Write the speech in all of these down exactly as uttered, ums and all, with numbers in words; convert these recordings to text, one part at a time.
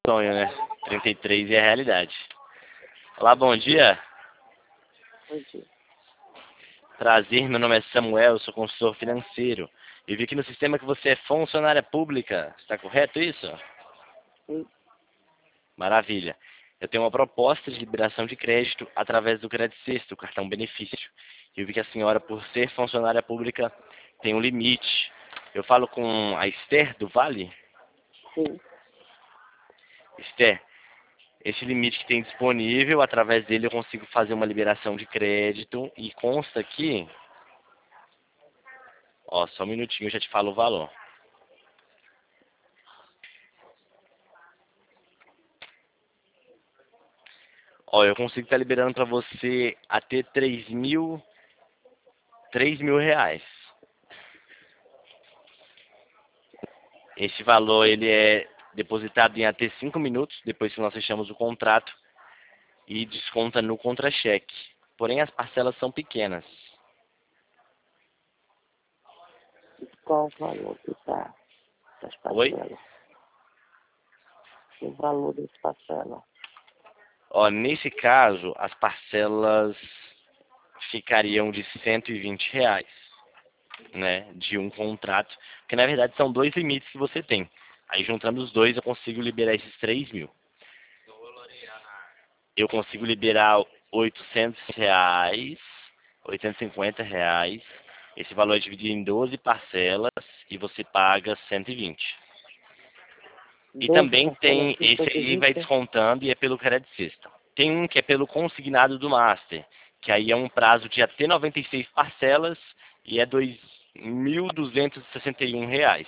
sonho, né? trinta e três é a realidade. Olá, bom dia. Bom dia. Prazer, meu nome é Samuel, eu sou consultor financeiro. Eu vi aqui no sistema que você é funcionária pública. Está correto isso? Sim. Maravilha. Eu tenho uma proposta de liberação de crédito através do Credit Sexto, o cartão benefício. Eu vi que a senhora, por ser funcionária pública, tem um limite. Eu falo com a Esther do Vale? Sim. Esther, esse limite que tem disponível, através dele eu consigo fazer uma liberação de crédito e consta aqui, ó, só um minutinho, eu já te falo o valor. Ó, eu consigo estar liberando para você até três mil, três mil reais. Esse valor, ele é depositado em até cinco minutos, depois que nós fechamos o contrato, e desconta no contra-cheque. Porém, as parcelas são pequenas. Qual o valor que está das Oi? parcelas? O valor das parcelas. Ó, nesse caso, as parcelas ficariam de cento e vinte reais, né, de um contrato, porque na verdade são dois limites que você tem. Aí juntando os dois eu consigo liberar esses três mil. Eu consigo liberar oitocentos reais, oitocentos e cinquenta reais. Esse valor é dividido em doze parcelas e você paga cento e vinte. E também tem, esse aí vai descontando e é pelo Credit System. Tem um que é pelo consignado do Master, que aí é um prazo de até noventa e seis parcelas e é dois mil duzentos e sessenta e um reais.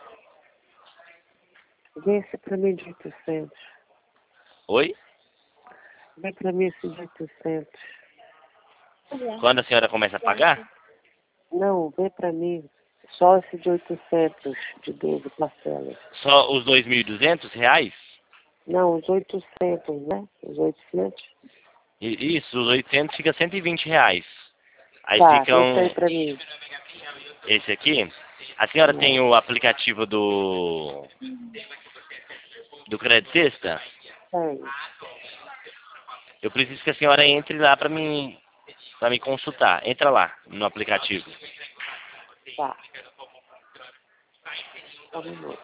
Vê esse para mim de oitocentos. Oi? Vê para mim esse de oitocentos. Quando a senhora começa a pagar? Não, vê para mim só esse de oitocentos, de doze parcelas. Só os dois mil e duzentos reais? Não, os oitocentos, né? Os oitocentos. E- Isso, os oitocentos fica cento e vinte reais. Aí Tá, ficam... esse aí para mim. Esse aqui? A senhora Não. tem o aplicativo do... do Credit System? Tem. Eu preciso que a senhora entre lá para mim, para me consultar. Entra lá no aplicativo. Tá. Só um minuto.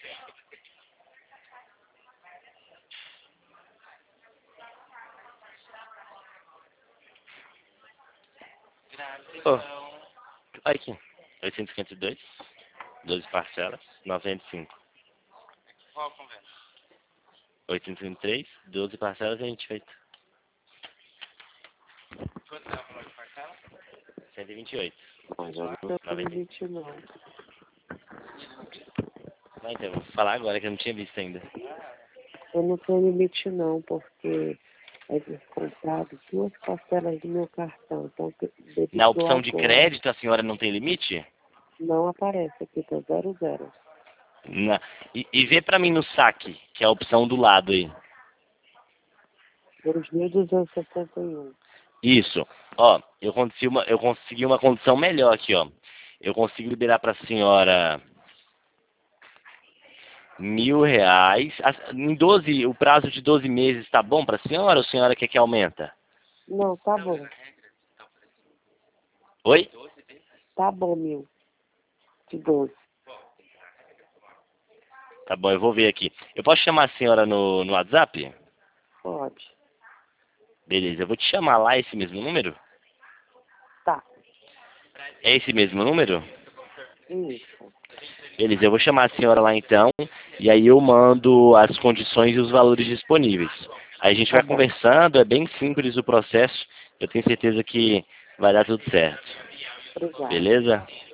Oh, olha aqui. oitocentos e cinquenta e dois, doze parcelas, noventa e cinco. oitocentos e cinquenta e três, doze parcelas e a gente feito. cento e vinte e oito. Mas eu não tenho noventa. limite, não. Ah, então, vou falar agora que eu não tinha visto ainda. Eu não tenho limite, não, porque é descontado duas parcelas do meu cartão. Então, debitou Na opção de agora. crédito, a senhora não tem limite? Não aparece aqui, tá zero zero. Na, e, e vê pra mim no saque, que é a opção do lado aí. dois mil duzentos e sessenta e um. Isso. Ó, eu consegui uma, eu consegui uma condição melhor aqui, ó. Eu consigo liberar pra senhora mil reais. As- Em doze, o prazo de doze meses tá bom pra senhora ou a senhora quer que aumenta? Não, tá bom. Oi? Tá bom, mil. De doze. Tá bom, eu vou ver aqui. Eu posso chamar a senhora no, no WhatsApp? Pode. Beleza, eu vou te chamar lá esse mesmo número? Tá. É esse mesmo número? Isso. Beleza, eu vou chamar a senhora lá então, e aí eu mando as condições e os valores disponíveis. Aí a gente Tá vai bom. conversando, é bem simples o processo, eu tenho certeza que vai dar tudo certo. Obrigada. Beleza?